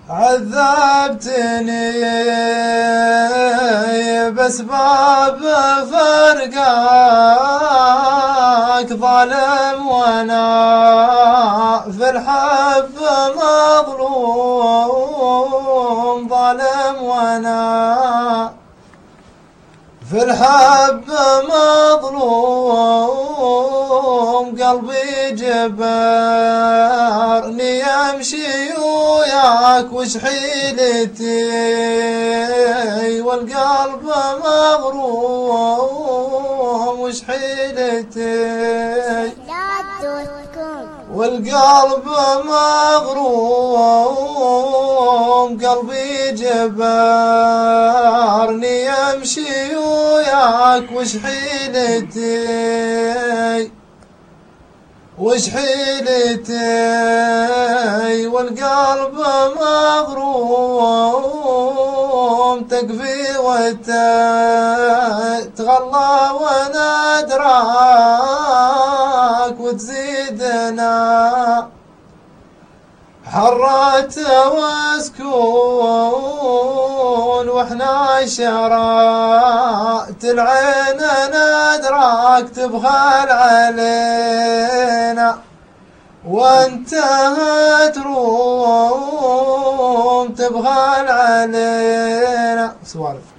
عذبتني بأسباب فرقاك، ظالم وانا في الحب مظلوم، ظالم وانا في الحب مظلوم. قلبي جبرني امشي وياك وش حيلتي، والقلب مغروم وش حيلتي، والقلب مغروم. قلبي جبرني امشي وياك وش حيلتي، وش حيلتي، والقلب مغروم. تكفي وتتغلى وانا ادراك وتزيدنا حرات وسكون، واحنا شرات العين ندراك تبخل علينا، وانت تروم تبخل علينا. سوالف